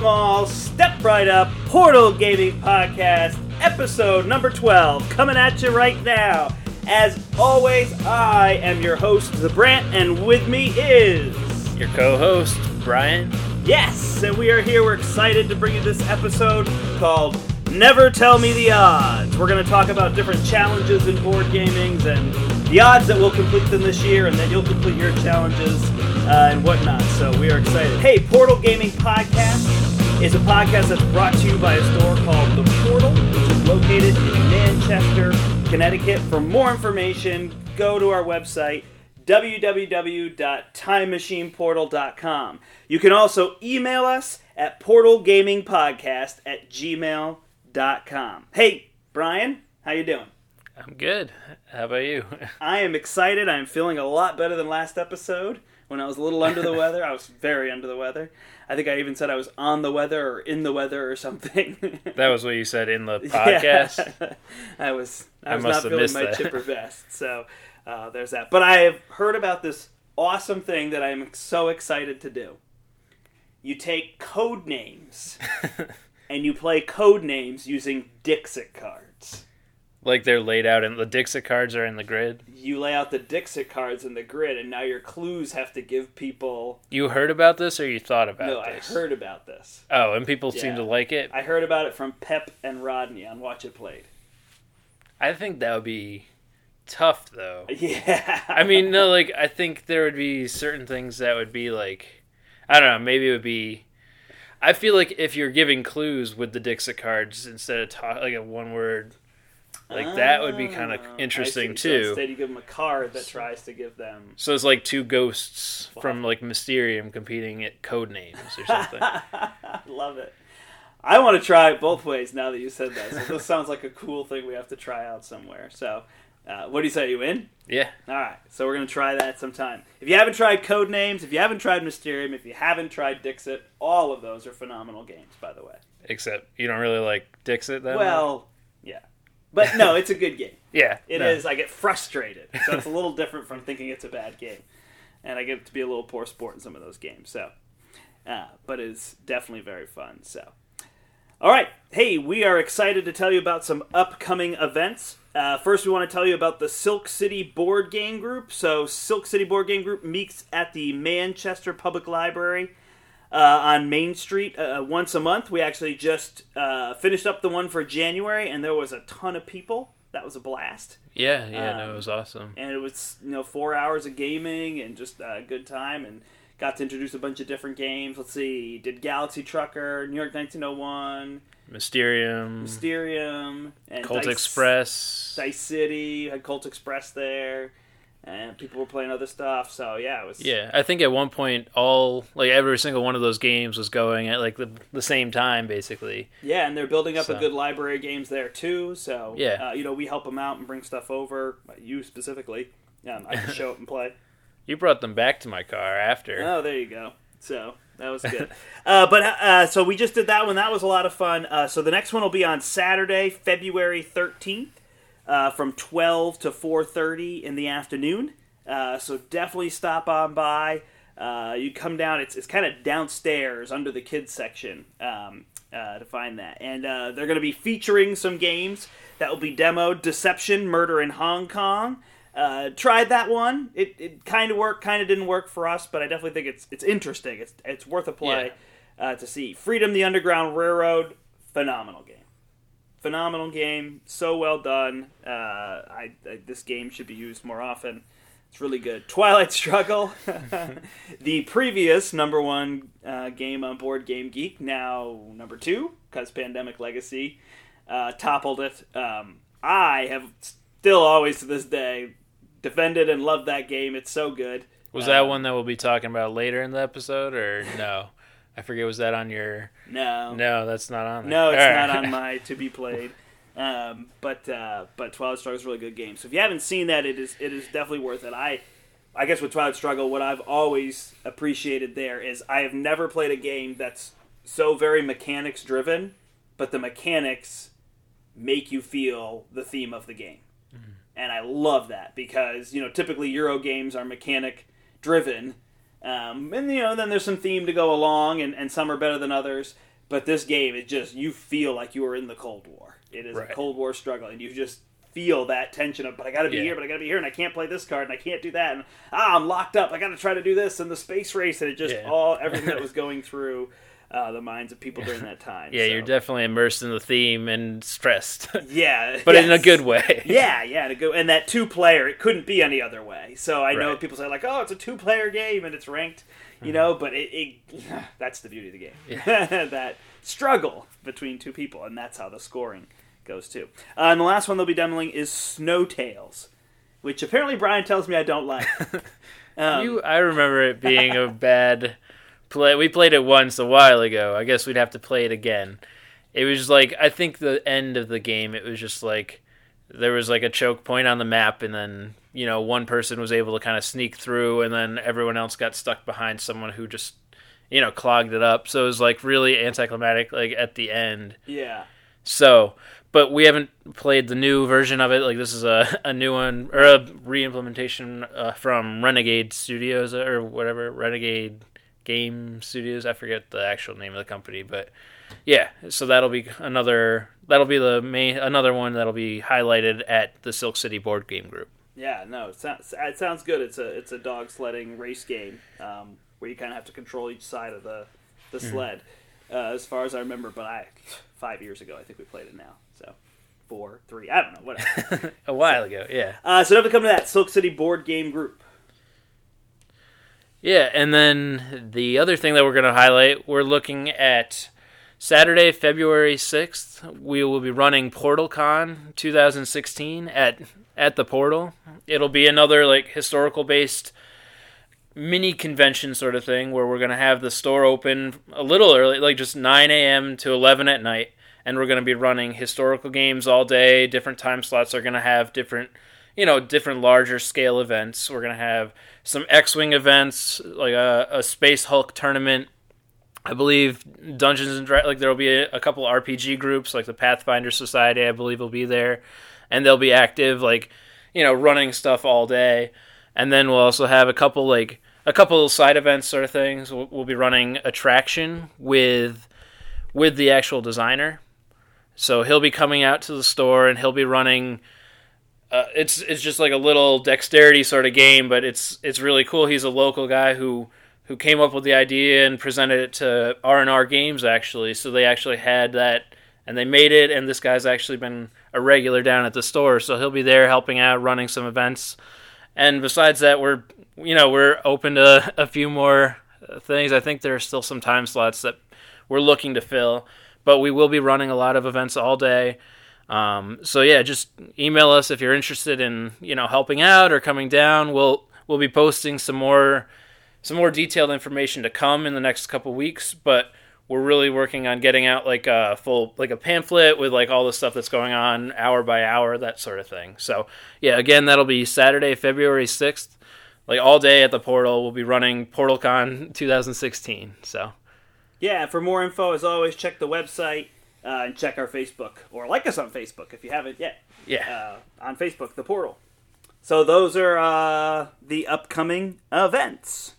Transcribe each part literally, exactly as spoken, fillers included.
small, step right up, Portal Gaming Podcast, episode number twelve, coming at you right now. As always, I am your host, The Brant, and with me is... your co-host, Brian. Yes, and we are here, we're excited to bring you this episode called Never Tell Me the Odds. We're going to talk about different challenges in board gaming and the odds that we'll complete them this year and that you'll complete your challenges uh, and whatnot. So we are excited. Hey, Portal Gaming Podcast is a podcast that's brought to you by a store called The Portal, which is located in Manchester, Connecticut. For more information, go to our website, w w w dot time machine portal dot com. You can also email us at portalgamingpodcast at gmail dot com. Hey, Brian, how you doing? I'm good. How about you? I am excited. I am feeling a lot better than last episode when I was a little under the weather. I was very under the weather. I think I even said I was on the weather or in the weather or something. That was what you said in the podcast? Yeah. I was I, I was must not have feeling missed my that. chipper vest. So uh, there's that. But I have heard about this awesome thing that I am so excited to do. You take code names and you play code names using Dixit cards. Like they're laid out, and the Dixit cards are in the grid? You lay out the Dixit cards in the grid, and now your clues have to give people... You heard about this, or you thought about no, this? I heard about this. Oh, and people Yeah. seem to like it? I heard about it from Pep and Rodney on Watch It Played. I think that would be tough, though. Yeah. I mean, no, like, I think there would be certain things that would be, like... I don't know, maybe it would be... I feel like if you're giving clues with the Dixit cards instead of ta- like a one-word... Like, that would be kind of Oh, interesting, I see. too. So instead you give them a card that tries to give them... So it's like two ghosts Wow. from, like, Mysterium competing at code names or something. Love it. I want to try it both ways now that you said that. So this sounds like a cool thing we have to try out somewhere. So, uh, what do you say? You in? Yeah. All right. So we're going to try that sometime. If you haven't tried code names, if you haven't tried Mysterium, if you haven't tried Dixit, all of those are phenomenal games, by the way. Except you don't really like Dixit that much? Well, yeah. But no, it's a good game. Yeah. It no. is. I get frustrated. So it's a little different from thinking it's a bad game. And I get to be a little poor sport in some of those games. So, uh, but it's definitely very fun. So, all right. Hey, we are excited to tell you about some upcoming events. Uh, first, we want to tell you about the Silk City Board Game Group. So, Silk City Board Game Group meets at the Manchester Public Library uh, on Main Street uh, once a month. We actually just uh, finished up the one for January, and there was a ton of people. That was a blast. Yeah, yeah, Um, no, it was awesome. And it was, you know, four hours of gaming and just a good time, and got to introduce a bunch of different games. Let's see, did Galaxy Trucker, New York nineteen oh one, Mysterium, Mysterium, and Colt Dice, Express. Dice City, had Colt Express there, and people were playing other stuff. So yeah, it was. Yeah, I think at one point all like every single one of those games was going at like the the same time, basically. Yeah, and they're building up So. a good library of games there too. So Yeah. uh, you know, we help them out and bring stuff over. You specifically, um, I can show up and play. You brought them back to my car after. Oh, there you go. So that was good. uh, but uh, so we just did that one. That was a lot of fun. Uh, so the next one will be on Saturday, February thirteenth, uh, from twelve to four thirty in the afternoon. Uh, so definitely stop on by. Uh, you come down. It's it's kind of downstairs under the kids section um, uh, to find that. And uh, they're going to be featuring some games that will be demoed. Deception, Murder in Hong Kong. Uh, tried that one. It it kind of worked, kind of didn't work for us, but I definitely think it's it's interesting. It's it's worth a play uh, to see. Freedom, the Underground Railroad, phenomenal game. Phenomenal game, so well done. Uh, I, I this game should be used more often. It's really good. Twilight Struggle, the previous number one uh, game on Board Game Geek, now number two because Pandemic Legacy uh, toppled it. Um, I have still always to this day defended and loved that game. It's so good. Was that Um, one that we'll be talking about later in the episode, or no? I forget. Was that on your? No, No, that's not on there. no, it's All not right. on my to be played. Um, but uh, but Twilight Struggle is a really good game. So if you haven't seen that, it is it is definitely worth it. I I guess with Twilight Struggle, what I've always appreciated there is I have never played a game that's so very mechanics driven, but the mechanics make you feel the theme of the game. Mm-hmm. And I love that because, you know, typically Euro games are mechanic driven. Um, and, you know, then there's some theme to go along, and, and some are better than others. But this game, it just, you feel like you are in the Cold War. It is Right. a Cold War struggle, and you just feel that tension of, but I gotta be Yeah. here, but I gotta be here, and I can't play this card, and I can't do that, and ah, I'm locked up, I gotta try to do this, and the space race, and it just, Yeah. all, everything that was going through uh, the minds of people during that time. Yeah, so. you're definitely immersed in the theme and stressed, Yeah. but yes. in a good way. Yeah, yeah, to go, and that two-player, it couldn't be any other way. So I know Right. people say, like, oh, it's a two-player game, and it's ranked, you know, but it, it that's the beauty of the game. Yeah. That struggle between two people, and that's how the scoring goes, too. Uh, and the last one they'll be demoing is Snow Tales, which apparently Brian tells me I don't like. Um, You, I remember it being a bad play. We played it once a while ago. I guess we'd have to play it again. It was like, I think the end of the game, it was just like, there was like a choke point on the map, and then, you know, one person was able to kind of sneak through, and then everyone else got stuck behind someone who just, you know, clogged it up. So it was like really anticlimactic, like at the end. yeah. So, but we haven't played the new version of it. Like, this is a, a new one, or a re-implementation uh, from Renegade Studios, or whatever, Renegade Game Studios. I forget the actual name of the company, but yeah. So that'll be another, that'll be the main, another one that'll be highlighted at the Silk City Board Game Group. Yeah, no, it sounds, it sounds good. It's a it's a dog sledding race game um, where you kind of have to control each side of the, the sled, uh, as far as I remember. But I, five years ago, I think we played it now. So, four, three, I don't know, whatever. A while ago, yeah. uh, so now we come to that Silk City Board Game Group. Yeah, and then the other thing that we're going to highlight, we're looking at Saturday, February sixth. We will be running PortalCon twenty sixteen at at the Portal. It'll be another like historical based mini convention sort of thing where we're going to have the store open a little early, like just nine a.m. to eleven at night, and we're going to be running historical games all day. Different time slots are going to have different, you know, different larger scale events. We're going to have some X-Wing events, like a, a Space Hulk tournament. I believe Dungeons and Dragons, like there will be a, a couple R P G groups, like the Pathfinder Society, I believe will be there, and they'll be active, like, you know, running stuff all day. And then we'll also have a couple like a couple side events sort of things. We'll, we'll be running Attraction with with the actual designer, so he'll be coming out to the store and he'll be running. Uh, it's it's just like a little dexterity sort of game, but it's it's really cool. He's a local guy who who came up with the idea and presented it to R and R Games, actually. So they actually had that, and they made it, and this guy's actually been a regular down at the store, so he'll be there helping out, running some events. And besides that, we're you know we're open to a few more things. I think there are still some time slots that we're looking to fill, but we will be running a lot of events all day. Um, so yeah, just email us if you're interested in, you know, helping out or coming down. We'll we'll be posting some more some more detailed information to come in the next couple weeks, but we're really working on getting out like a full like a pamphlet with like all the stuff that's going on hour by hour, that sort of thing. So yeah, again, that'll be Saturday, February sixth, like all day at the Portal. We'll be running PortalCon twenty sixteen. So Yeah, for more info, as always, check the website. Uh, and check our Facebook, or like us on Facebook if you haven't yet. yeah. Uh, on Facebook, The Portal. So those are uh, the upcoming events.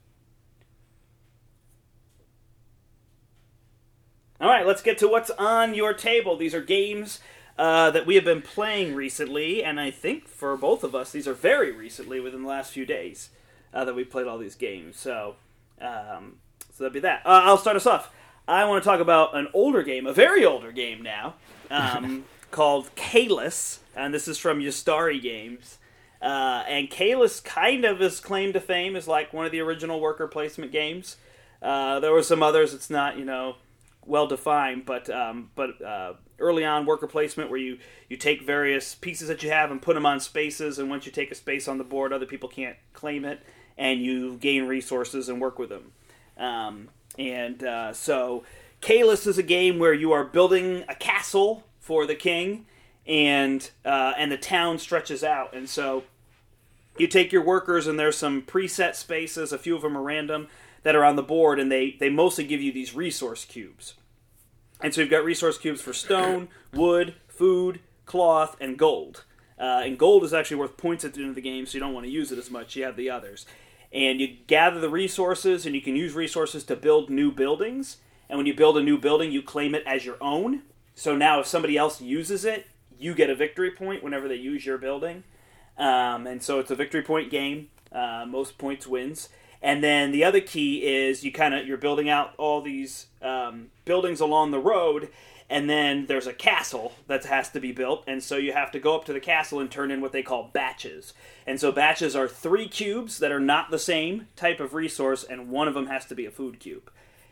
All right, let's get to what's on your table. These are games uh, that we have been playing recently, and I think for both of us, these are very recently, within the last few days, uh, that we played all these games. So, um, so that'd be that. Uh, I'll start us off. I want to talk about an older game, a very older game now, um, called Caylus, and this is from Ystari Games. Uh, and Caylus kind of is claimed to fame as like one of the original worker placement games. Uh, there were some others. It's not, you know, well defined, but um, but uh, early on worker placement where you you take various pieces that you have and put them on spaces, and once you take a space on the board, other people can't claim it, and you gain resources and work with them. Um, And uh, so, Caylus is a game where you are building a castle for the king, and uh, and the town stretches out. And so, you take your workers, and there's some preset spaces, a few of them are random, that are on the board, and they, they mostly give you these resource cubes. And so you've got resource cubes for stone, wood, food, cloth, and gold. Uh, and gold is actually worth points at the end of the game, so you don't want to use it as much. You have the others. And you gather the resources, and you can use resources to build new buildings. And when you build a new building, you claim it as your own. So now if somebody else uses it, you get a victory point whenever they use your building. Um, and so it's a victory point game. Uh, most points wins. And then the other key is you kind of you're building out all these um, buildings along the road, and then there's a castle that has to be built, and so you have to go up to the castle and turn in what they call batches. And so batches are three cubes that are not the same type of resource, and one of them has to be a food cube.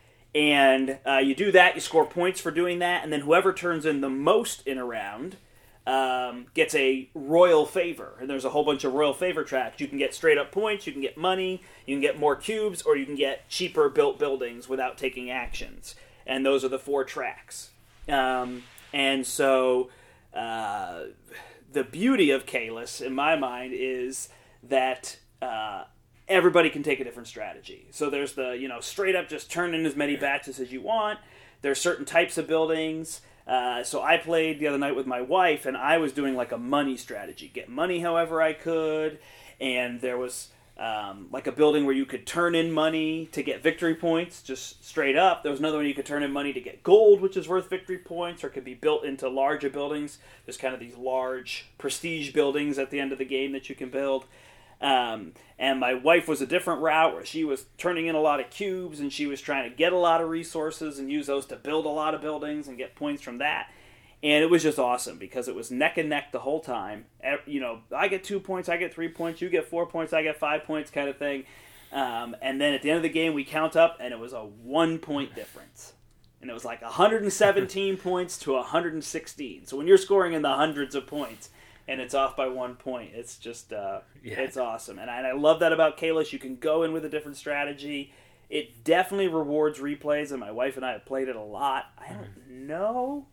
And uh, you do that, you score points for doing that, and then whoever turns in the most in a round um, gets a royal favor. And there's a whole bunch of royal favor tracks. You can get straight up points, you can get money, you can get more cubes, or you can get cheaper built buildings without taking actions. And those are the four tracks. Um, and so uh, the beauty of Caylus, in my mind, is that uh, everybody can take a different strategy. So there's the, you know, straight up just turn in as many batches as you want. There's certain types of buildings. Uh, so I played the other night with my wife, and I was doing like a money strategy. Get money however I could, and there was um, like a building where you could turn in money to get victory points, just straight up. There was another one you could turn in money to get gold, which is worth victory points, or it could be built into larger buildings. There's kind of these large prestige buildings at the end of the game that you can build. Um, and my wife was a different route where she was turning in a lot of cubes and she was trying to get a lot of resources and use those to build a lot of buildings and get points from that. And it was just awesome because it was neck and neck the whole time. You know, I get two points, I get three points, you get four points, I get five points kind of thing. Um, and then at the end of the game, we count up and it was a one point difference. And it was like one hundred seventeen points to one hundred sixteen. So when you're scoring in the hundreds of points, and it's off by one point. It's just, uh, yeah. It's awesome. And I, and I love that about Caylus. You can go in with a different strategy. It definitely rewards replays, and my wife and I have played it a lot. I don't mm. know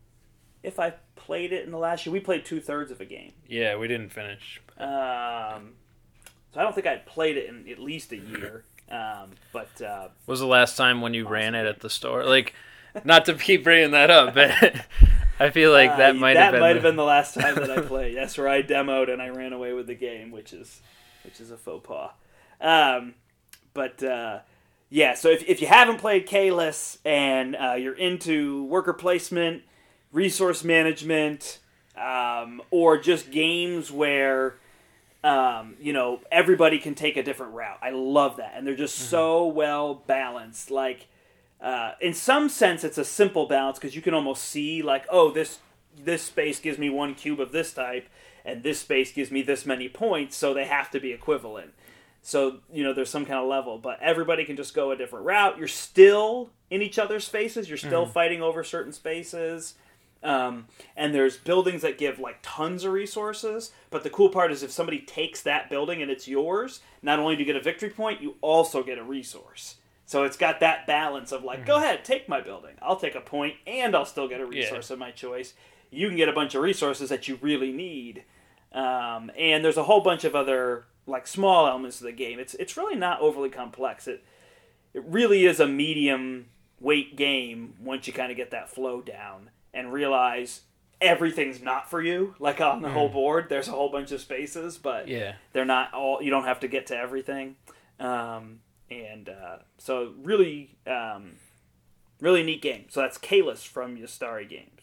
if I played it in the last year. We played two-thirds of a game. Yeah, we didn't finish. Um, so I don't think I'd played it in at least a year. Um, but uh, What was the last time when you ran it at the store? Like, not to keep bringing that up, but... I feel like that uh, might that have been might the... have been the last time that I played. That's where I demoed and I ran away with the game, which is which is a faux pas. Um, but uh, yeah, so if if you haven't played Caylus and uh, you're into worker placement, resource management, um, or just games where um, you know everybody can take a different route, I love that, and they're just mm-hmm. so well balanced. Like. Uh, in some sense, it's a simple balance because you can almost see, like, oh, this this space gives me one cube of this type, and this space gives me this many points, so they have to be equivalent. So, you know, there's some kind of level, but everybody can just go a different route. You're still in each other's spaces. You're still mm. fighting over certain spaces. Um, and there's buildings that give, like, tons of resources, but the cool part is if somebody takes that building and it's yours, not only do you get a victory point, you also get a resource. So it's got that balance of like, mm-hmm. go ahead, take my building. I'll take a point, and I'll still get a resource yeah. of my choice. You can get a bunch of resources that you really need. Um, and there's a whole bunch of other like small elements of the game. It's it's really not overly complex. It it really is a medium weight game once you kind of get that flow down and realize everything's not for you. Like on the mm. whole board, there's a whole bunch of spaces, but yeah. they're not all. You don't have to get to everything. Um, And uh, so really, um, really neat game. So that's Caylus from Ystari Games.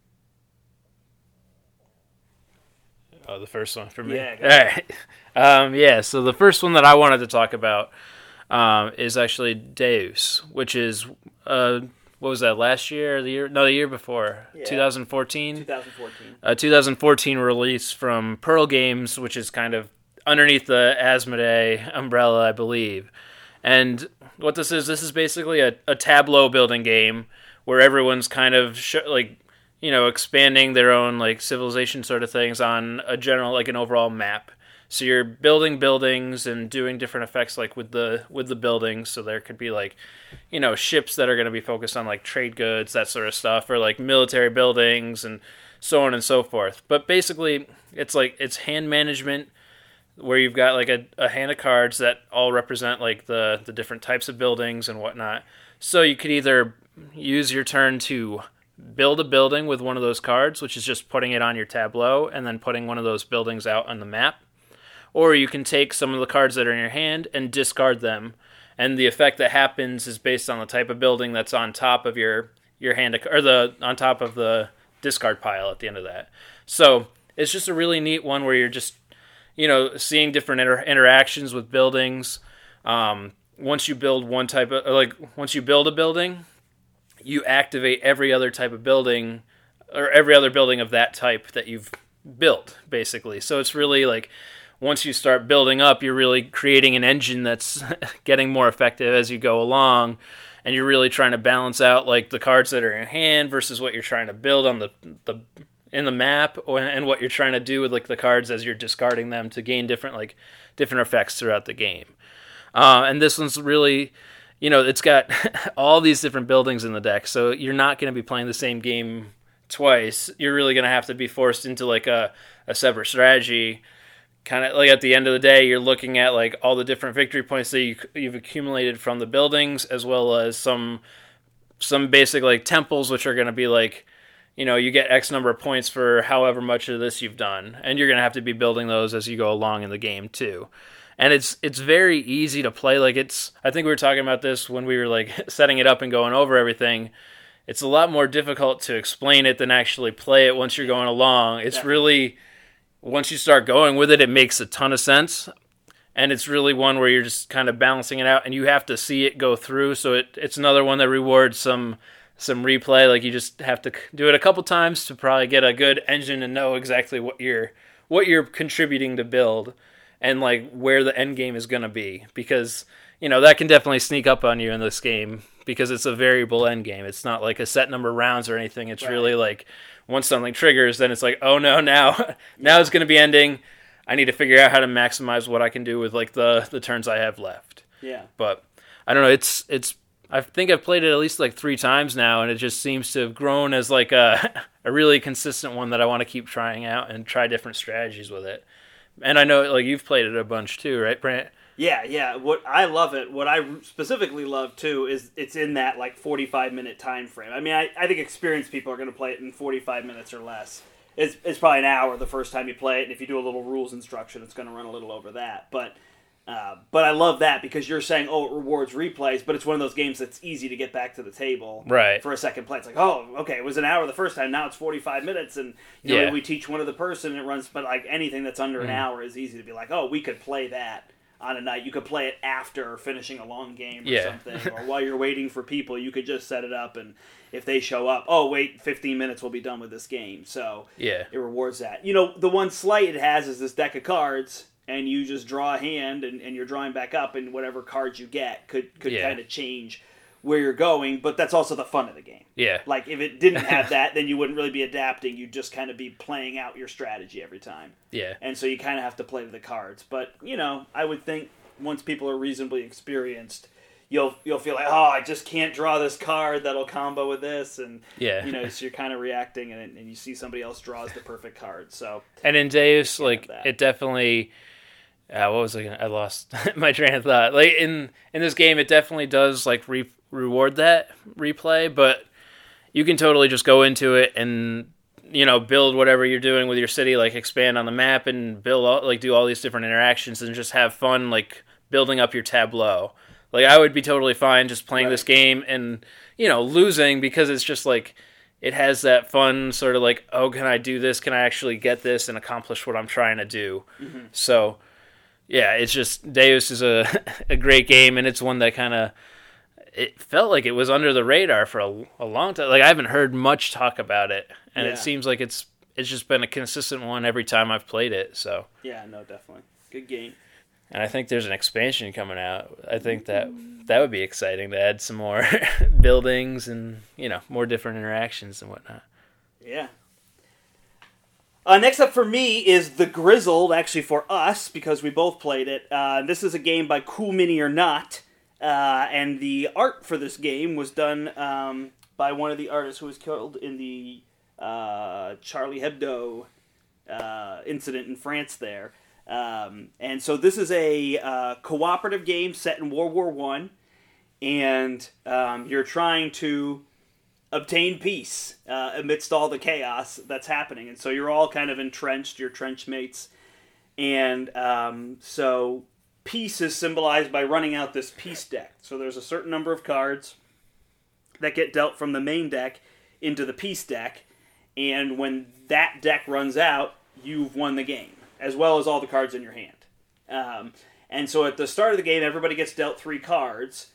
Oh, the first one for me? Yeah. All right. Um, yeah, so the first one that I wanted to talk about um, is actually Deus, which is, uh, what was that, last year? The year? No, the year before. Yeah. twenty fourteen? twenty fourteen. A twenty fourteen release from Pearl Games, which is kind of underneath the Asmodee umbrella, I believe. And what this is, this is basically a, a tableau building game where everyone's kind of sh- like, you know, expanding their own like civilization sort of things on a general, like an overall map. So you're building buildings and doing different effects like with the with the buildings. So there could be like, you know, ships that are going to be focused on like trade goods, that sort of stuff, or like military buildings and so on and so forth. But basically, it's like it's hand management, where you've got like a, a hand of cards that all represent like the, the different types of buildings and whatnot. So you could either use your turn to build a building with one of those cards, which is just putting it on your tableau and then putting one of those buildings out on the map. Or you can take some of the cards that are in your hand and discard them and the effect that happens is based on the type of building that's on top of your your hand of, or the on top of the discard pile at the end of that. So it's just a really neat one where you're just, you know, seeing different inter- interactions with buildings. Um, once you build one type of, or like once you build a building, you activate every other type of building, or every other building of that type that you've built, basically. So it's really like, once you start building up, you're really creating an engine that's getting more effective as you go along, and you're really trying to balance out like the cards that are in hand versus what you're trying to build on the the in the map, and what you're trying to do with like the cards as you're discarding them to gain different like different effects throughout the game. Uh, and this one's really, you know, it's got all these different buildings in the deck, so you're not going to be playing the same game twice. You're really going to have to be forced into like a, a separate strategy. Kind of like at the end of the day, you're looking at like all the different victory points that you, you've accumulated from the buildings, as well as some some basic like temples, which are going to be like, you know, you get X number of points for however much of this you've done, and you're going to have to be building those as you go along in the game too. And it's it's very easy to play. Like it's, I think we were talking about this when we were like setting it up and going over everything. It's a lot more difficult to explain it than actually play it once you're going along. It's really, once you start going with it, it makes a ton of sense. And it's really one where you're just kind of balancing it out, and you have to see it go through. So it, it's another one that rewards some some replay. Like you just have to do it a couple times to probably get a good engine and know exactly what you're what you're contributing to build, and like where the end game is going to be, because you know that can definitely sneak up on you in this game, because it's a variable end game. It's not like a set number of rounds or anything. It's right. Really like once something triggers, then it's like, oh no, now now yeah. It's going to be ending. I need to figure out how to maximize what I can do with like the, the turns I have left. Yeah. But I don't know. It's it's. I think I've played it at least like three times now, and it just seems to have grown as like a a really consistent one that I want to keep trying out and try different strategies with it. And I know like you've played it a bunch too, right, Brant? Yeah, yeah. What I love it. What I specifically love too is it's in that like forty-five minute time frame. I mean, I, I think experienced people are going to play it in forty-five minutes or less. It's it's probably an hour the first time you play it, and if you do a little rules instruction, it's going to run a little over that. But uh, but I love that because you're saying, oh, it rewards replays, but it's one of those games that's easy to get back to the table right. for a second play. It's like, oh, okay, it was an hour the first time, now it's forty-five minutes, and you know, yeah. we teach one of the person, and it runs, but like anything that's under mm. an hour is easy to be like, oh, we could play that on a night. You could play it after finishing a long game or yeah. something, or while you're waiting for people, you could just set it up, and if they show up, oh, wait, fifteen minutes, we'll be done with this game. So yeah. it rewards that. You know, the one slight it has is this deck of cards, and you just draw a hand, and, and you're drawing back up, and whatever cards you get could, could yeah. kind of change where you're going, but that's also the fun of the game. Yeah. Like, if it didn't have that, then you wouldn't really be adapting. You'd just kind of be playing out your strategy every time. Yeah. And so you kind of have to play to the cards. But, you know, I would think once people are reasonably experienced, you'll you'll feel like, oh, I just can't draw this card that'll combo with this, and yeah. you know, so you're kind of reacting, and, and you see somebody else draws the perfect card. So and in Deus, like it definitely, uh, what was I? Gonna, I lost my train of thought. Like in in this game, it definitely does like re- reward that replay, but you can totally just go into it and you know build whatever you're doing with your city, like expand on the map and build all, like do all these different interactions and just have fun, like building up your tableau. Like, I would be totally fine just playing right. this game and, you know, losing, because it's just, like, it has that fun sort of, like, oh, can I do this? Can I actually get this and accomplish what I'm trying to do? Mm-hmm. So, yeah, it's just, Deus is a, a great game, and it's one that kind of, it felt like it was under the radar for a, a long time. Like, I haven't heard much talk about it, and yeah. it seems like it's it's just been a consistent one every time I've played it, so. Yeah, no, definitely. Good game. And I think there's an expansion coming out. I think that that would be exciting to add some more buildings and, you know, more different interactions and whatnot. Yeah. Uh, next up for me is The Grizzled, actually for us, because we both played it. Uh, this is a game by Cool Mini or Not, uh, and the art for this game was done um, by one of the artists who was killed in the uh, Charlie Hebdo uh, incident in France there. Um, and so this is a uh, cooperative game set in World War One, and um, you're trying to obtain peace uh, amidst all the chaos that's happening. And so you're all kind of entrenched, your trench mates, and um, so peace is symbolized by running out this peace deck. So there's a certain number of cards that get dealt from the main deck into the peace deck, and when that deck runs out, you've won the game, as well as all the cards in your hand. Um, and so at the start of the game, everybody gets dealt three cards,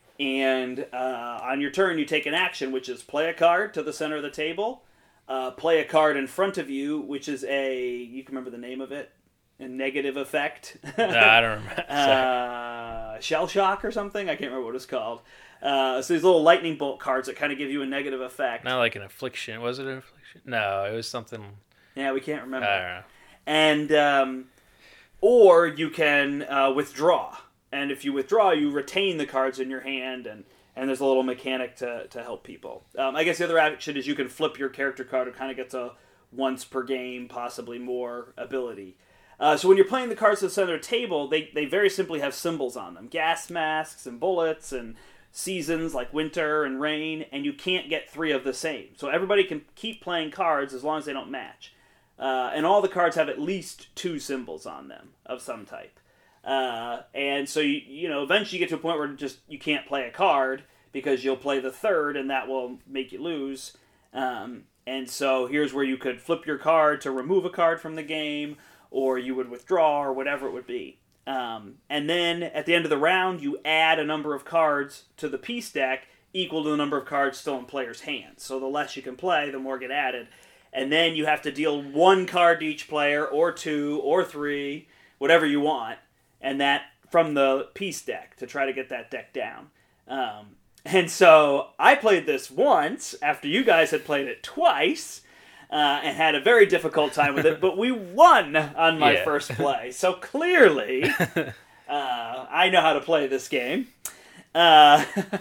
and uh, on your turn, you take an action, which is play a card to the center of the table, uh, play a card in front of you, which is a, you can remember the name of it, a negative effect. No, I don't remember. uh, Shell Shock or something? I can't remember what it's called. Uh, so these little lightning bolt cards that kind of give you a negative effect. Not like an affliction. Was it an affliction? No, it was something. Yeah, we can't remember. I don't know. And, um, or you can uh, withdraw. And if you withdraw, you retain the cards in your hand, and, and there's a little mechanic to, to help people. Um, I guess the other action is you can flip your character card. It kind of gets a once per game, possibly more ability. Uh, so when you're playing the cards to the center of the table, they, they very simply have symbols on them. Gas masks and bullets and seasons like winter and rain, and you can't get three of the same. So everybody can keep playing cards as long as they don't match. Uh, and all the cards have at least two symbols on them of some type. Uh, and so, you, you know, eventually you get to a point where just you can't play a card because you'll play the third, and that will make you lose. Um, and so here's where you could flip your card to remove a card from the game, or you would withdraw, or whatever it would be. Um, and then at the end of the round, you add a number of cards to the peace deck equal to the number of cards still in players' hands. So the less you can play, the more get added. And then you have to deal one card to each player, or two, or three, whatever you want, and that from the peace deck to try to get that deck down. Um, and so I played this once after you guys had played it twice. Uh, and had a very difficult time with it, but we won on my yeah. first play. So clearly, uh, I know how to play this game. Uh,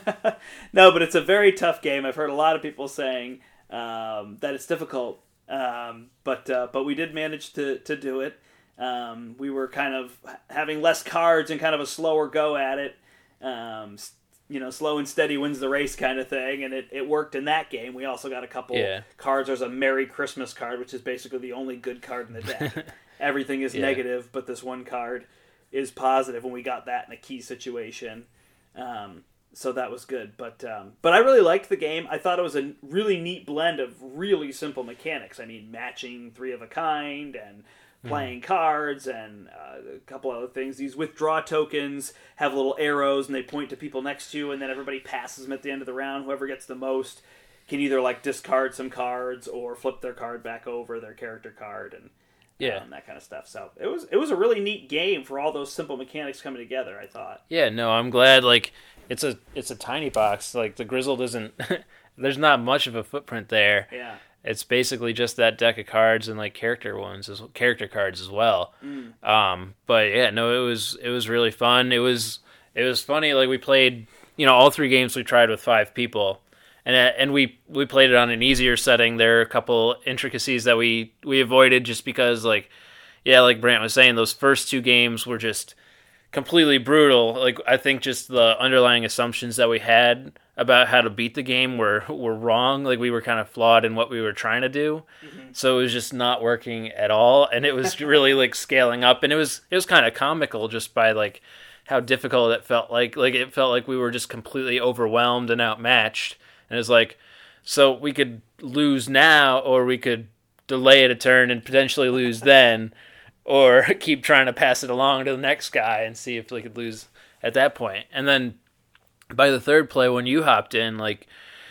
no, but it's a very tough game. I've heard a lot of people saying um, that it's difficult, um, but uh, but we did manage to, to do it. Um, we were kind of having less cards and kind of a slower go at it. Um, you know, slow and steady wins the race kind of thing, and it, it worked in that game. We also got a couple yeah. cards. There's a Merry Christmas card, which is basically the only good card in the deck. Everything is yeah. negative, but this one card is positive, and we got that in a key situation. Um, so that was good. But um, but I really liked the game. I thought it was a really neat blend of really simple mechanics. I mean, matching three of a kind, and playing cards, and uh, a couple other things. These withdraw tokens have little arrows, and they point to people next to you, and then everybody passes them at the end of the round. Whoever gets the most can either like discard some cards or flip their card back over, their character card, and yeah, um, that kind of stuff. So it was it was a really neat game for all those simple mechanics coming together, I thought. Yeah, no, I'm glad. Like it's a it's a tiny box. Like the Grizzled isn't. There's not much of a footprint there. Yeah. It's basically just that deck of cards and like character ones, as character cards as well. Mm. Um, but yeah, no, it was it was really fun. It was it was funny. Like we played, you know, all three games we tried with five people, and and we we played it on an easier setting. There are a couple intricacies that we we avoided just because, like, yeah, like Brant was saying, those first two games were just completely brutal. Like I think just the underlying assumptions that we had about how to beat the game were were wrong. Like we were kind of flawed in what we were trying to do. Mm-hmm. So it was just not working at all, and it was really like scaling up, and it was it was kind of comical just by like how difficult it felt. Like like it felt like we were just completely overwhelmed and outmatched. And it's like, so we could lose now, or we could delay it a turn and potentially lose then, or keep trying to pass it along to the next guy and see if we could lose at that point. And then by the third play, when you hopped in, like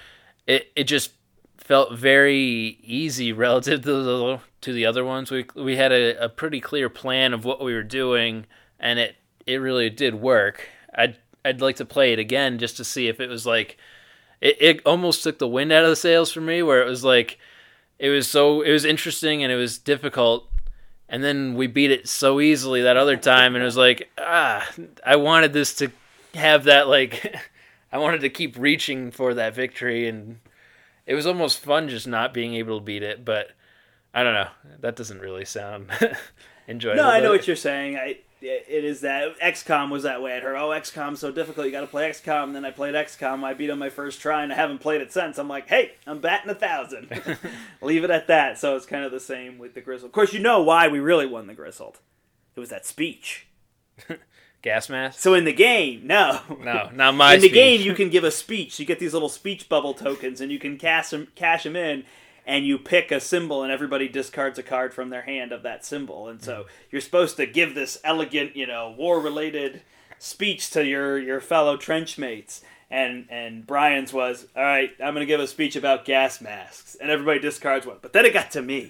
it, it just felt very easy relative to the to the other ones. We we had a, a pretty clear plan of what we were doing, and it, it really did work. I'd I'd like to play it again just to see if it was like it, it almost took the wind out of the sails for me, where it was like it was so it was interesting and it was difficult, and then we beat it so easily that other time, and it was like ah, I wanted this to have that, like, I wanted to keep reaching for that victory, and it was almost fun just not being able to beat it, but I don't know, that doesn't really sound enjoyable. No, I know what you're saying. I it is that X COM was that way. I heard, oh, X COM's so difficult, you gotta play X COM, and then I played X COM, I beat on my first try, and I haven't played it since. I'm like, hey, I'm batting a thousand. Leave it at that. So it's kind of the same with the Grizzled. Of course, you know why we really won the Grizzled. It was that speech. gas mask? So in the game, no. No, not my In the speech. game, you can give a speech. You get these little speech bubble tokens, and you can cash them, cash them in, and you pick a symbol, and everybody discards a card from their hand of that symbol. And so you're supposed to give this elegant, you know, war-related speech to your, your fellow trench mates. And and Brian's was, all right, I'm going to give a speech about gas masks. And everybody discards one. But then it got to me.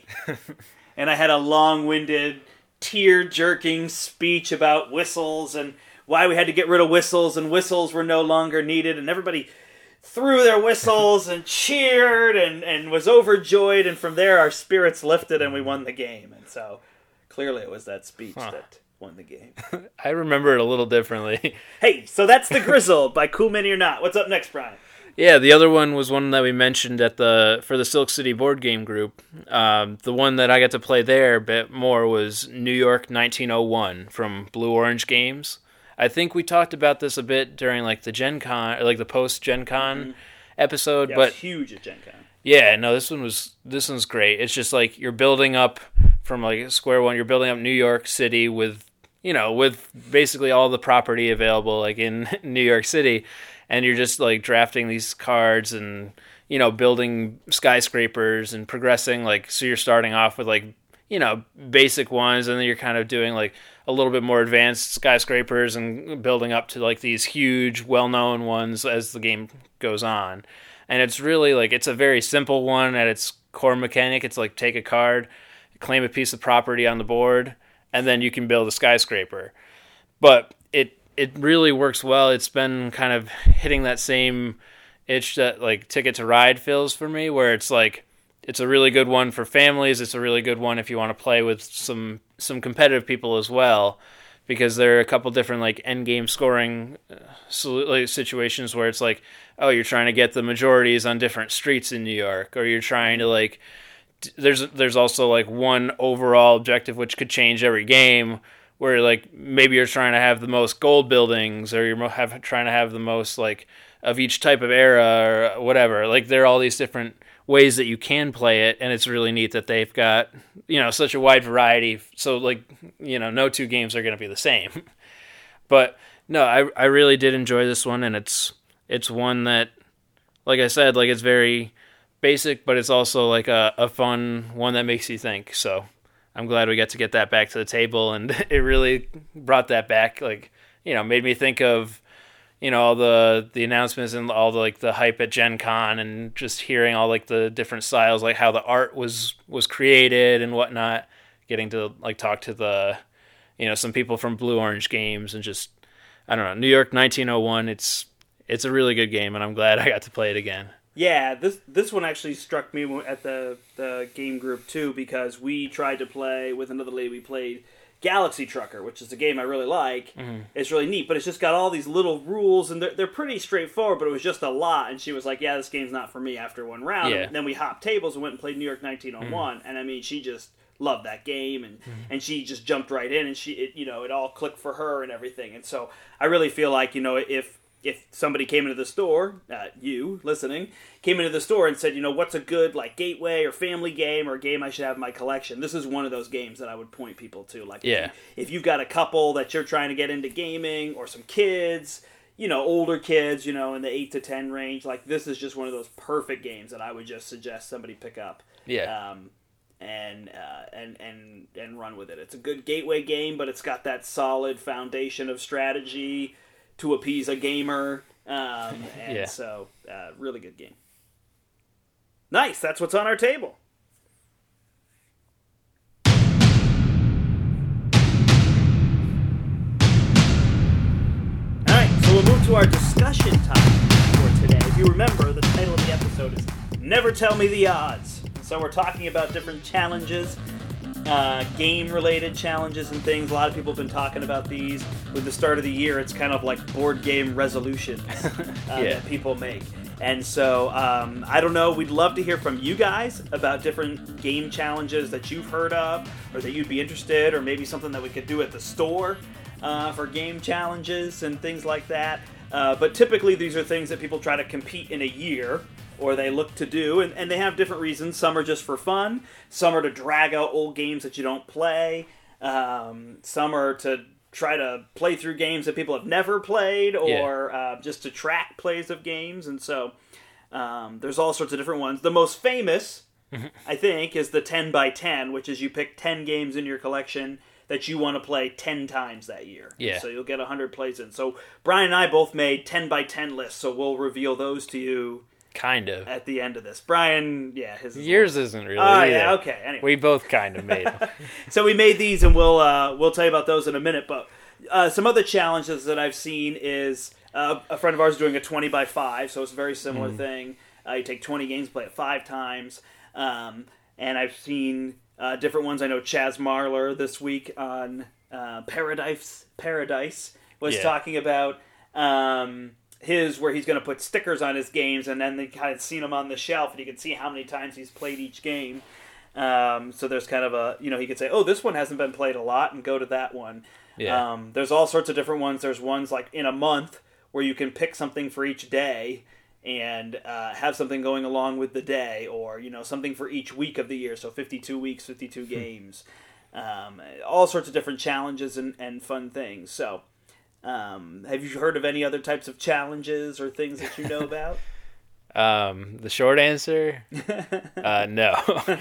And I had a long-winded, tear-jerking speech about whistles and why we had to get rid of whistles, and whistles were no longer needed. And everybody threw their whistles and cheered and, and was overjoyed. And from there, our spirits lifted and we won the game. And so clearly it was that speech huh. that won the game. I remember it a little differently. Hey, so that's The Grizzled by Cool Mini or Not. What's up next, Brian? Yeah, the other one was one that we mentioned at the for the Silk City board game group. Um, the one that I got to play there a bit more was New York nineteen oh one from Blue Orange Games. I think we talked about this a bit during like the Gen Con, or like the post Gen Con mm-hmm. episode. Yeah, but it was huge at Gen Con. Yeah, no, this one was this one's great. It's just like you're building up from like square one. You're building up New York City with you know with basically all the property available like in New York City, and you're just like drafting these cards and you know building skyscrapers and progressing. Like so, you're starting off with like you know basic ones, and then you're kind of doing like a little bit more advanced skyscrapers and building up to like these huge, well-known ones as the game goes on. And it's really like, it's a very simple one at its core mechanic. It's like take a card, claim a piece of property on the board, and then you can build a skyscraper. But it it really works well. It's been kind of hitting that same itch that like Ticket to Ride fills for me, where it's like, it's a really good one for families. It's a really good one if you want to play with some some competitive people as well, because there are a couple different like end game scoring uh, situations where it's like, oh, you're trying to get the majorities on different streets in New York, or you're trying to like t- there's there's also like one overall objective which could change every game, where like maybe you're trying to have the most gold buildings, or you're have, trying to have the most like of each type of era or whatever. Like there are all these different ways that you can play it, and it's really neat that they've got, you know, such a wide variety. So like, you know, no two games are going to be the same. But no, I I really did enjoy this one, and it's it's one that, like I said, like it's very basic, but it's also like a, a fun one that makes you think. So I'm glad we got to get that back to the table, and it really brought that back. Like, you know, made me think of, you know, all the, the announcements and all the, like, the hype at Gen Con, and just hearing all, like, the different styles, like, how the art was, was created and whatnot, getting to, like, talk to the, you know, some people from Blue Orange Games, and just, I don't know, New York nineteen oh one, it's it's a really good game, and I'm glad I got to play it again. Yeah, this this one actually struck me at the, the game group, too, because we tried to play, with another lady we played, Galaxy Trucker, which is a game I really like. Mm-hmm. It's really neat, but it's just got all these little rules, and they're, they're pretty straightforward, but it was just a lot, and she was like, yeah, this game's not for me after one round. Yeah. And then we hopped tables and went and played New York nineteen oh one, mm-hmm. and I mean, she just loved that game, and, mm-hmm. and she just jumped right in, and she, it, you know, it all clicked for her and everything. And so I really feel like, you know, if if somebody came into the store, uh, you listening, came into the store and said, you know, what's a good like gateway or family game or game I should have in my collection, this is one of those games that I would point people to. Like, yeah. if, you, if you've got a couple that you're trying to get into gaming, or some kids, you know, older kids, you know, in the eight to ten range, like this is just one of those perfect games that I would just suggest somebody pick up. Yeah. Um, and uh, and and and run with it. It's a good gateway game, but it's got that solid foundation of strategy to appease a gamer, um, and yeah. so uh, really good game. Nice, that's what's on our table. All right, so we'll move to our discussion topic for today. If you remember, the title of the episode is Never Tell Me the Odds. So we're talking about different challenges, uh, game-related challenges and things. A lot of people have been talking about these. With the start of the year, it's kind of like board game resolutions uh, yeah. that people make. And so, um, I don't know, we'd love to hear from you guys about different game challenges that you've heard of, or that you'd be interested, or maybe something that we could do at the store uh, for game challenges and things like that. Uh, but typically, these are things that people try to compete in a year, or they look to do, and, and they have different reasons. Some are just for fun, some are to drag out old games that you don't play, um, some are to try to play through games that people have never played, or yeah. uh, just to track plays of games. And so um, there's all sorts of different ones. The most famous, I think, is the ten by ten, which is you pick ten games in your collection that you want to play ten times that year. Yeah. So you'll get one hundred plays in. So Brian and I both made ten by ten lists, so we'll reveal those to you kind of at the end of this. Brian, yeah. his is Yours little... isn't really. Oh, uh, yeah, okay. Anyway. We both kind of made them. So we made these, and we'll, uh, we'll tell you about those in a minute. But uh, some other challenges that I've seen is uh, a friend of ours doing a twenty by five, so it's a very similar mm. thing. Uh, you take twenty games, play it five times. Um, and I've seen uh, different ones. I know Chaz Marler this week on uh, Paradise Paradise was yeah. talking about um, his where he's going to put stickers on his games, and then they kind of seen them on the shelf, and you can see how many times he's played each game. Um, so there's kind of a, you know, he could say, oh, this one hasn't been played a lot, and go to that one. Yeah. Um, there's all sorts of different ones. There's ones like in a month where you can pick something for each day and uh, have something going along with the day, or, you know, something for each week of the year. So fifty-two weeks, fifty-two games, um, all sorts of different challenges and, and fun things. So um, have you heard of any other types of challenges or things that you know about? Um, the short answer, uh, no,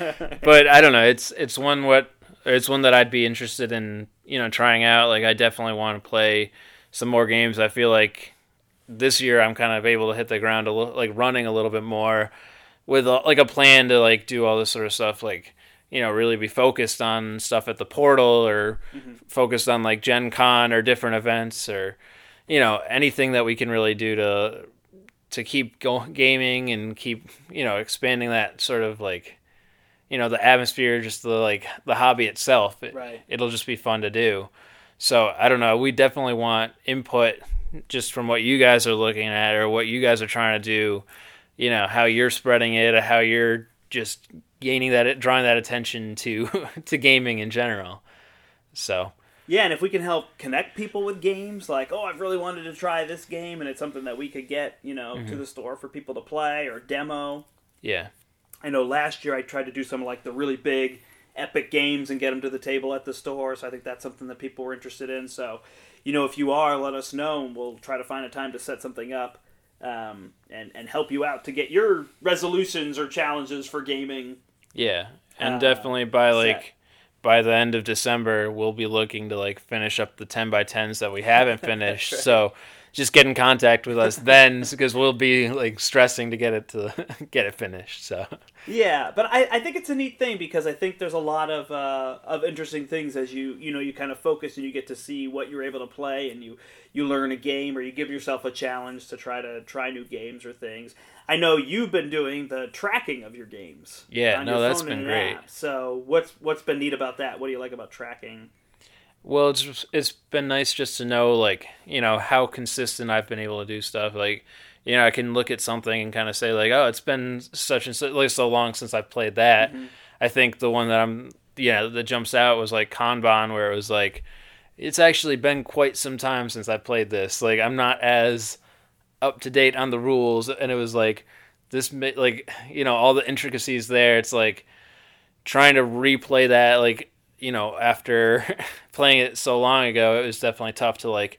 but I don't know. It's, it's one, what, it's one that I'd be interested in, you know, trying out. Like, I definitely want to play some more games. I feel like this year I'm kind of able to hit the ground a little, like running a little bit more with a, like a plan to like do all this sort of stuff. Like, you know, really be focused on stuff at the portal, or mm-hmm. focused on like Gen Con or different events, or, you know, anything that we can really do to, to keep go- gaming and keep, you know, expanding that sort of like, you know, the atmosphere, just the, like the hobby itself. It, right. It'll just be fun to do. So I don't know. We definitely want input just from what you guys are looking at, or what you guys are trying to do, you know, how you're spreading it, or how you're just gaining that, drawing that attention to, to gaming in general. So, yeah. And if we can help connect people with games, like, oh, I've really wanted to try this game, and it's something that we could get, you know, mm-hmm. to the store for people to play or demo. Yeah. I know last year I tried to do some like the really big epic games and get them to the table at the store. So I think that's something that people were interested in. So, you know, if you are, let us know, and we'll try to find a time to set something up um, and, and help you out to get your resolutions or challenges for gaming. Yeah, and uh, definitely by, like, set. by the end of December, we'll be looking to, like, finish up the ten by tens that we haven't finished. Right. So just get in contact with us then, because we'll be, like, stressing to get it to get it finished. So yeah, but I, I think it's a neat thing, because I think there's a lot of uh, of interesting things as you you know you kind of focus and you get to see what you're able to play, and you you learn a game, or you give yourself a challenge to try to try new games or things. I know you've been doing the tracking of your games. Yeah, on no, your that's phone been great. App. So what's what's been neat about that? What do you like about tracking? Well, it's it's been nice just to know, like, you know, how consistent I've been able to do stuff. Like, you know, I can look at something and kind of say, like, oh, it's been such and such, like, so long since I've played that. Mm-hmm. I think the one that I'm, yeah, that jumps out was, like, Kanban, where it was, like, it's actually been quite some time since I played this. Like, I'm not as up to date on the rules, and it was, like, this, like, you know, all the intricacies there. It's, like, trying to replay that, like, you know, after playing it so long ago, it was definitely tough to, like,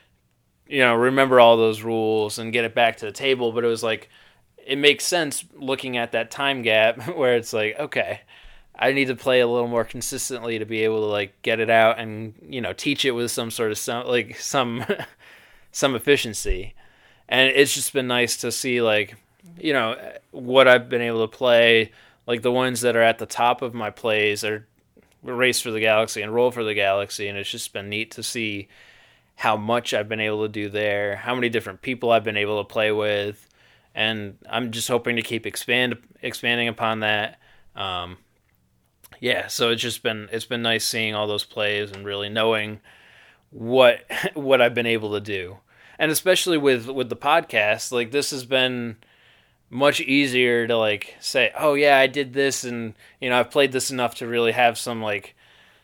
you know, remember all those rules and get it back to the table. But it was like, it makes sense looking at that time gap where it's like, okay, I need to play a little more consistently to be able to, like, get it out and, you know, teach it with some sort of some, like some, some efficiency. And it's just been nice to see, like, you know, what I've been able to play, like the ones that are at the top of my plays are Race for the Galaxy and Roll for the Galaxy, and it's just been neat to see how much I've been able to do there, how many different people I've been able to play with, and I'm just hoping to keep expand expanding upon that. Um, yeah, so it's just been it's been nice seeing all those plays and really knowing what what I've been able to do, and especially with with the podcast, like, this has been much easier to, like, say, oh yeah, I did this, and, you know, I've played this enough to really have some, like,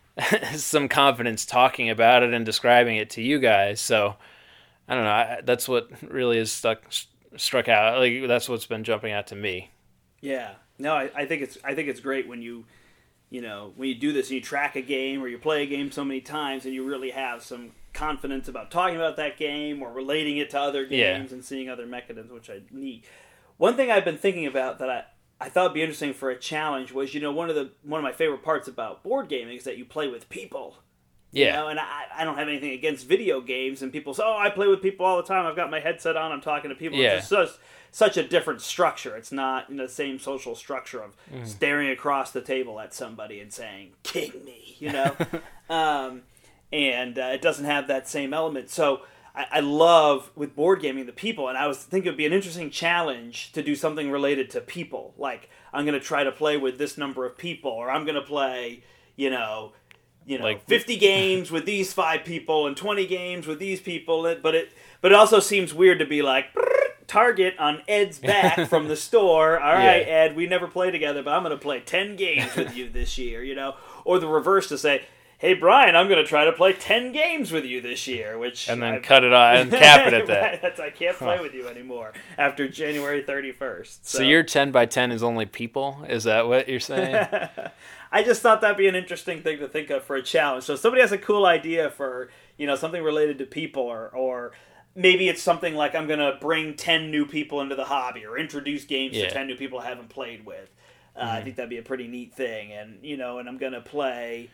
some confidence talking about it and describing it to you guys. So I don't know, I, that's what really has stuck struck out. Like, that's what's been jumping out to me. Yeah, no, I, I think it's I think it's great when you you know, when you do this and you track a game or you play a game so many times and you really have some confidence about talking about that game or relating it to other games yeah. and seeing other mechanisms, which I need. One thing I've been thinking about that I, I thought would be interesting for a challenge was, you know, one of the one of my favorite parts about board gaming is that you play with people. Yeah. You know, and I, I don't have anything against video games, and people say, oh, I play with people all the time. I've got my headset on. I'm talking to people. Yeah. It's just such a different structure. It's not you know, the same social structure of mm. staring across the table at somebody and saying, king me, you know? um, and uh, it doesn't have that same element. So I, I love, with board gaming, the people, and I was thinking it would be an interesting challenge to do something related to people. Like, I'm going to try to play with this number of people, or I'm going to play, you know... You know, like fifty games with these five people and twenty games with these people, but it but it also seems weird to be like Target on Ed's back from the store. All right, yeah. Ed, we never play together, but I'm going to play ten games with you this year. You know, or the reverse to say, hey Brian, I'm going to try to play ten games with you this year, which and then I've, cut it off and cap it at that. Right, that's, I can't play huh. with you anymore after January thirty-first. So. so your ten by ten is only people? Is that what you're saying? I just thought that'd be an interesting thing to think of for a challenge. So if somebody has a cool idea for, you know, something related to people, or, or maybe it's something like I'm going to bring ten new people into the hobby or introduce games yeah. to ten new people I haven't played with. Uh, mm-hmm. I think that'd be a pretty neat thing. And, you know, and I'm going to play,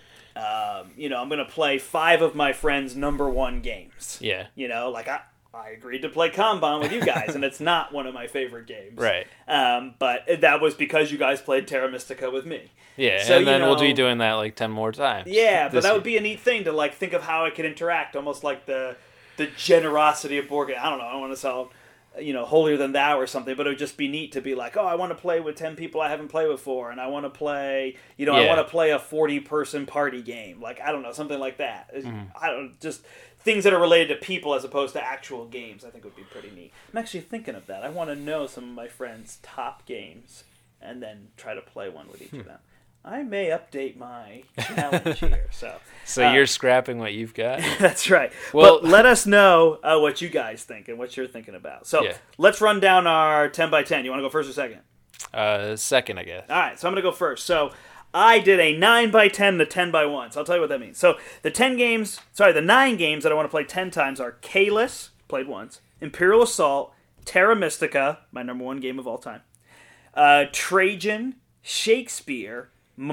um, you know, I'm going to play five of my friends' number one games. Yeah. You know, like I... I agreed to play Kanban with you guys, and it's not one of my favorite games. Right. Um, but that was because you guys played Terra Mystica with me. Yeah, so, and then you know, we'll be doing that like ten more times. Yeah, but that year. would be a neat thing to like think of how it could interact, almost like the the generosity of board game. I don't know, I don't want to sound, you know, holier than thou or something, but it would just be neat to be like, oh, I want to play with ten people I haven't played before, and I want to play, you know, yeah. I want to play a forty-person party game. Like, I don't know, something like that. Mm. I don't just... Things that are related to people as opposed to actual games, I think would be pretty neat. I'm actually thinking of that. I want to know some of my friends' top games and then try to play one with each hmm. of them. I may update my challenge here. So, so uh, you're scrapping what you've got? That's right. Well, but let us know uh, what you guys think and what you're thinking about. So yeah. let's run down our ten by ten. You want to go first or second? Uh, second, I guess. All right, so I'm going to go first. So I did a nine by ten and a ten by one. So I'll tell you what that means. So the ten games, sorry, the nine games that I want to play ten times are Kalis, played once, Imperial Assault, Terra Mystica, my number one game of all time, uh, Trajan, Shakespeare,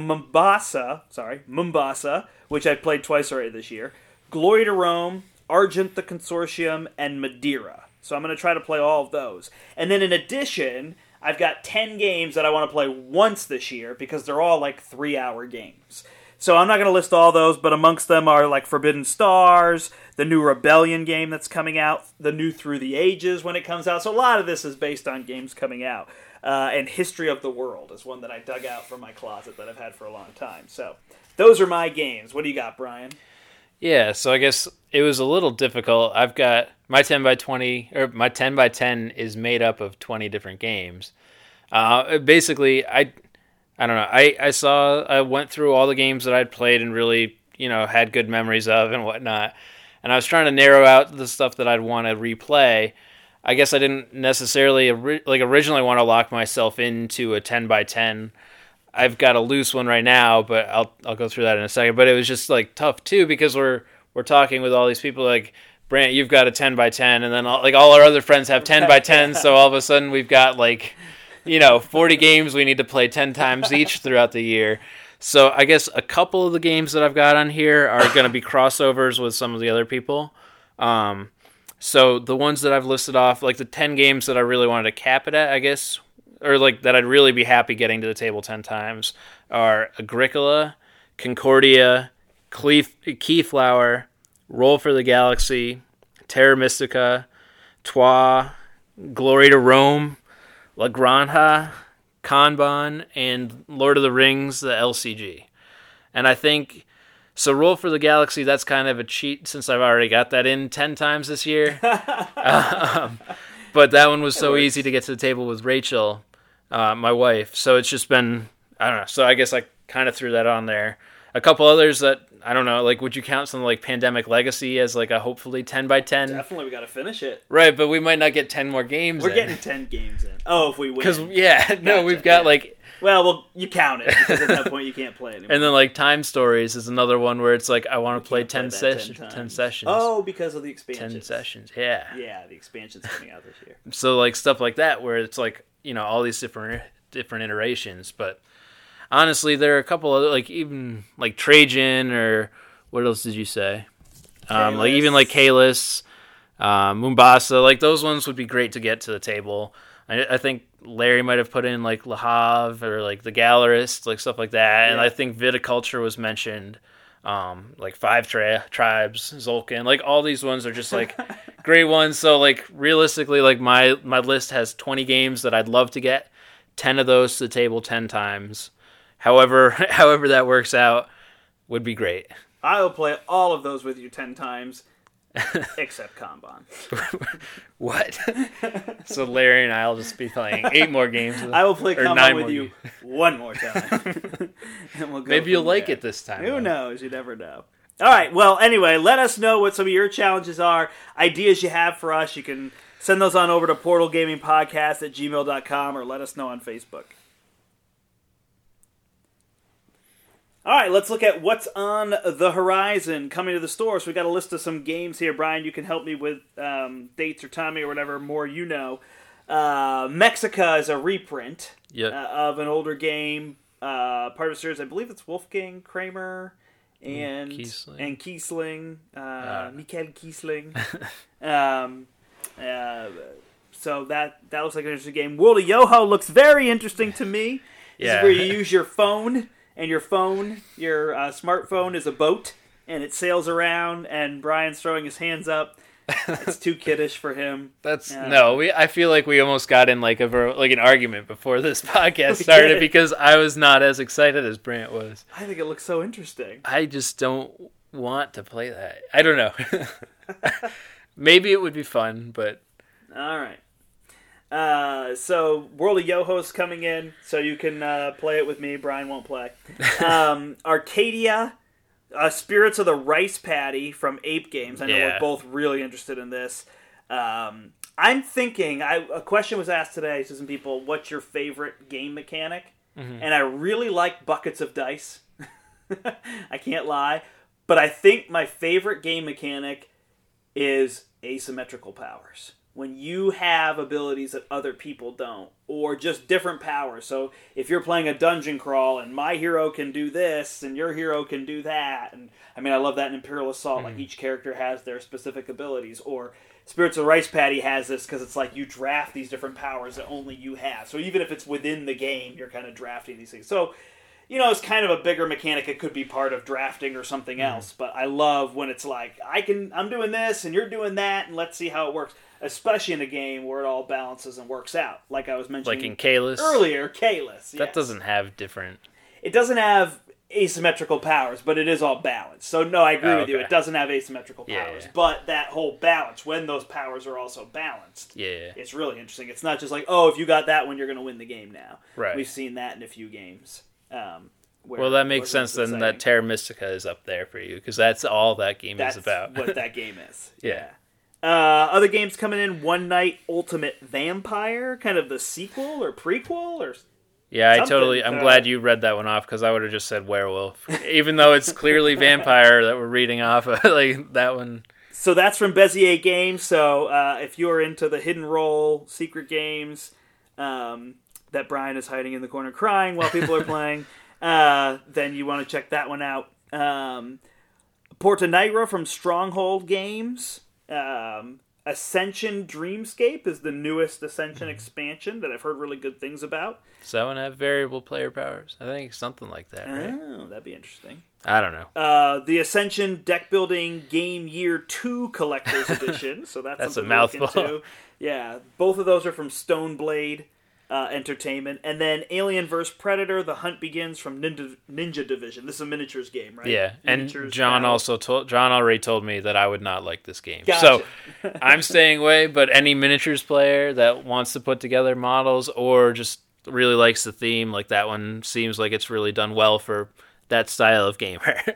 Mombasa, sorry, Mombasa, which I've played twice already this year, Glory to Rome, Argent the Consortium, and Madeira. So I'm going to try to play all of those. And then in addition, I've got ten games that I want to play once this year because they're all like three-hour games. So I'm not going to list all those, but amongst them are like Forbidden Stars, the new Rebellion game that's coming out, the new Through the Ages when it comes out. So a lot of this is based on games coming out. Uh, and History of the World is one that I dug out from my closet that I've had for a long time. So those are my games. What do you got, Brian? Yeah, so I guess it was a little difficult. I've got my ten by twenty, or my ten by ten is made up of twenty different games. Uh, basically, I, I don't know. I, I saw, I went through all the games that I'd played and really, you know, had good memories of and whatnot. And I was trying to narrow out the stuff that I'd want to replay. I guess I didn't necessarily, like, originally want to lock myself into a ten by ten. I've got a loose one right now, but I'll I'll go through that in a second. But it was just like tough too because we're we're talking with all these people like, Brant, you've got a ten by ten, and then all, like all our other friends have ten by ten. So all of a sudden we've got like, you know, forty games we need to play ten times each throughout the year. So I guess a couple of the games that I've got on here are going to be crossovers with some of the other people. Um, so the ones that I've listed off, like the ten games that I really wanted to cap it at, I guess, or like that I'd really be happy getting to the table ten times, are Agricola, Concordia, Clef- Keyflower, Roll for the Galaxy, Terra Mystica, Troyes, Glory to Rome, La Granja, Kanban, and Lord of the Rings, the L C G. And I think, so Roll for the Galaxy, that's kind of a cheat since I've already got that in ten times this year. um, but that one was so easy to get to the table with Rachel, uh, my wife. So it's just been, I don't know. So I guess I kind of threw that on there. A couple others that, I don't know, like, would you count something like Pandemic Legacy as, like, a hopefully ten by ten? Definitely, we got to finish it. Right, but we might not get ten more games We're in. getting ten games in. Oh, if we win. Because, yeah, no, gotcha. we've got, yeah. like, Well, well, you count it because at that point you can't play anymore. And then like Time Stories is another one where it's like I want to play ten, play ses- ten, ten sessions. Oh, because of the expansions. ten sessions, yeah. Yeah, the expansion's coming out this year. So like stuff like that where it's like, you know, all these different different iterations. But honestly, there are a couple of like even like Trajan or what else did you say? Um, like even like Kalis, uh, Mombasa, like those ones would be great to get to the table. I, I think Larry might have put in like Le Havre or like the Gallerist, like stuff like that. Yeah. And I think Viticulture was mentioned, um, like Five tri- Tribes, Zolkin, like all these ones are just like great ones. So like realistically, like my, my list has twenty games that I'd love to get, ten of those to the table ten times. However, however that works out would be great. I will play all of those with you ten times, except Kanban. What? So Larry and I will just be playing eight more games. I will play Kanban with you games. one more time. And we'll go Maybe you'll there. like it this time. Who though. knows? You never know. All right. Well, anyway, let us know what some of your challenges are, ideas you have for us. You can send those on over to portal gaming podcast at gmail dot com or let us know on Facebook. All right, let's look at what's on the horizon coming to the store. So we got a list of some games here. Brian, you can help me with um, dates or timing or whatever more you know. Uh, Mexica is a reprint Yep. uh, of an older game. Uh, part of the series, I believe it's Wolfgang Kramer and Kiesling. and Kiesling, uh, Uh. Michael Kiesling. um, uh, so that that looks like an interesting game. World of Yoho looks very interesting to me. This Yeah. is where you use your phone. And your phone, your uh, smartphone is a boat, and it sails around, and Brian's throwing his hands up. It's too kiddish for him. That's Yeah. no. We I feel like we almost got in like a ver- like an argument before this podcast We started did. because I was not as excited as Brant was. I think it looks so interesting. I just don't want to play that. I don't know. Maybe it would be fun, but All right. Uh, so, World of Yoho's coming in, so you can uh, play it with me. Brian won't play. Um, Arcadia, uh, Spirits of the Rice Paddy from Ape Games. I know Yeah. we're both really interested in this. Um, I'm thinking, I, a question was asked today to some people, what's your favorite game mechanic? Mm-hmm. And I really like buckets of dice. I can't lie. But I think my favorite game mechanic is asymmetrical powers. When you have abilities that other people don't, or just different powers. So if you're playing a dungeon crawl and my hero can do this and your hero can do that, and I mean I love that in Imperial Assault, mm-hmm. like each character has their specific abilities. Or Spirits of Rice Paddy has this because it's like you draft these different powers that only you have. So even if it's within the game, you're kind of drafting these things. So you know, it's kind of a bigger mechanic. It could be part of drafting or something mm-hmm. else. But I love when it's like I can, I'm doing this and you're doing that, and let's see how it works. Especially in a game where it all balances and works out, like I was mentioning, like in Kalis earlier. Kalis, that yes. doesn't have different. It doesn't have asymmetrical powers, but it is all balanced. So no, I agree Oh, with you. okay. It doesn't have asymmetrical powers, Yeah, yeah. but that whole balance, when those powers are also balanced, Yeah. it's really interesting. It's not just like, oh, if you got that one, you're going to win the game now. Right. We've seen that in a few games. Um, where Well, that it makes wasn't sense as then exciting. that Terra Mystica is up there for you because that's all that game That's is about. what that game is. Yeah. Uh, other games coming in: One Night Ultimate Vampire, kind of the sequel or prequel, or Yeah, I something. totally. I'm Uh, glad you read that one off because I would have just said werewolf, even though it's clearly vampire that we're reading off of. Like that one. So that's from Bezier Games. So uh, if you're into the hidden role secret games um, that Brian is hiding in the corner crying while people are playing, uh, then you want to check that one out. Um, Porta Nigra from Stronghold Games. Um, Ascension Dreamscape is the newest Ascension expansion that I've heard really good things about. Does that one have variable player powers? I think something like that, right? Oh, that'd be interesting. I don't know. Uh, the Ascension Deck Building Game Year two Collector's Edition. So that's, That's a something to look mouthful. into. Yeah, both of those are from Stoneblade uh, Entertainment. And then Alien versus. Predator, The Hunt Begins from Ninja, Ninja Division. This is a miniatures game, right? Yeah, and Miniatures John battle. also told John already told me that I would not like this game. Gotcha. So I'm staying away, but any miniatures player that wants to put together models or just really likes the theme, like that one seems like it's really done well for that style of gamer.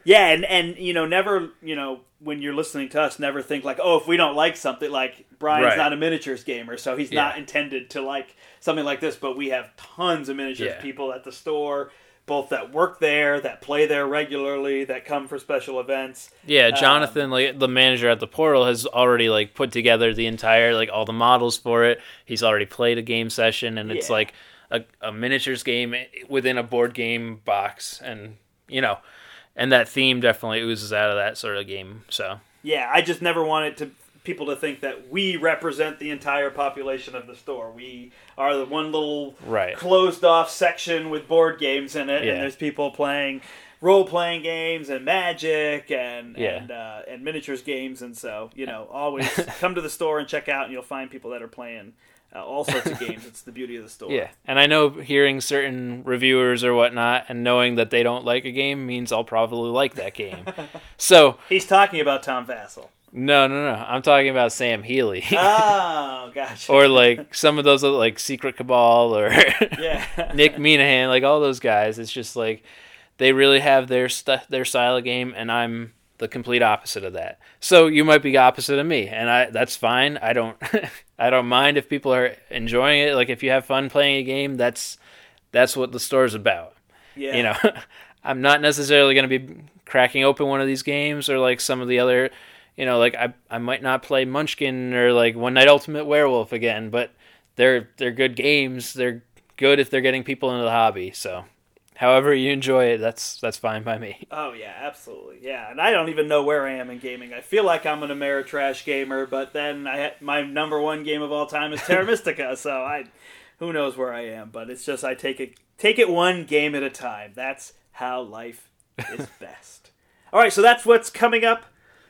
Yeah, and, and you know, never, you know, when you're listening to us, never think like, oh, if we don't like something, like Brian's Right. not a miniatures gamer, so he's Yeah. not intended to like something like this. But we have tons of miniatures Yeah. people at the store, both that work there, that play there regularly, that come for special events. Yeah, Um, Jonathan, like the manager at the Portal, has already like put together the entire like all the models for it. He's already played a game session, and it's Yeah. like a, a miniatures game within a board game box, and you know, and that theme definitely oozes out of that sort of game. So Yeah, I just never wanted to people to think that we represent the entire population of the store. We are the one little Right. closed off section with board games in it, Yeah. and there's people playing role playing games and Magic and Yeah. and uh, and miniatures games, and so you know, always come to the store and check out, and you'll find people that are playing uh, all sorts of games. It's the beauty of the store. yeah, and I know hearing certain reviewers or whatnot, and knowing that they don't like a game means I'll probably like that game. So He's talking about Tom Vassell. no, no, no, I'm talking about Sam Healy. Oh, gotcha. Or like some of those other, like Secret Cabal or yeah, Nick Minahan, like all those guys. It's just like they really have their st- their style of game, and I'm the complete opposite of that. So you might be opposite of me, and I that's fine. I don't I don't mind if people are enjoying it. Like if you have fun playing a game, that's that's what the store's about. yeah. You know, I'm not necessarily going to be cracking open one of these games or like some of the other, you know, like I I might not play Munchkin or like One Night Ultimate Werewolf again, but they're they're good games. They're good if they're getting people into the hobby. So, however you enjoy it, that's that's fine by me. Oh yeah, absolutely, yeah. And I don't even know where I am in gaming. I feel like I'm an Ameritrash gamer, but then I ha- my number one game of all time is Terra Mystica, so I, who knows where I am? But it's just I take it take it one game at a time. That's how life is best. All right, so that's what's coming up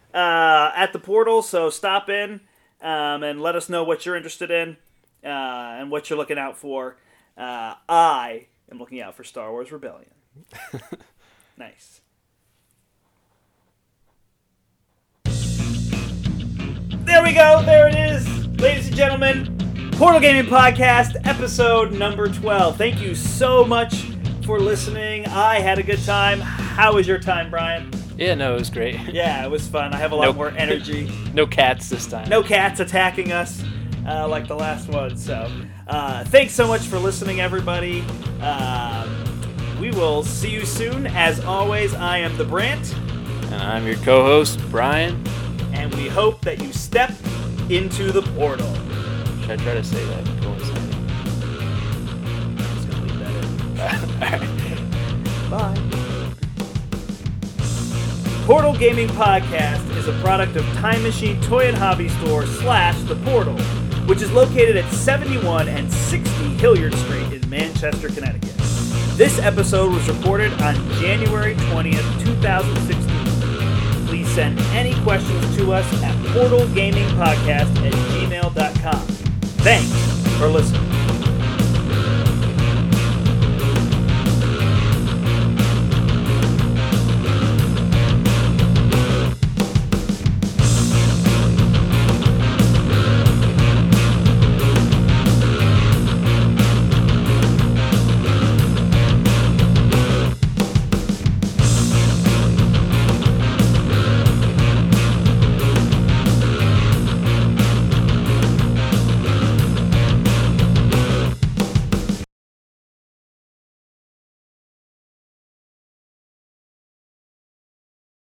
uh, at the Portal. So stop in um, and let us know what you're interested in uh, and what you're looking out for. Uh, I am looking out for Star Wars Rebellion. Nice. There we go. There it is. Ladies and gentlemen, Portal Gaming Podcast, episode number twelve. Thank you so much for listening. I had a good time. How was your time, Brian? Yeah, no, it was great. Yeah, it was fun. I have a lot Nope. more energy. No cats this time. No cats attacking us uh, like the last one. So, uh, thanks so much for listening, everybody. Um, we will see you soon. As always, I am the Brant, And I'm your co-host, Brian. and we hope that you step into the portal. Should I try to say that? coincidentally? I'm just gonna leave that in. Bye. Portal Gaming Podcast is a product of Time Machine Toy and Hobby Store slash The Portal, which is located at seventy-one and sixty Hilliard Street in Manchester, Connecticut. This episode was recorded on January twentieth, twenty sixteen. Please send any questions to us at portalgamingpodcast at gmail dot com. Thanks for listening.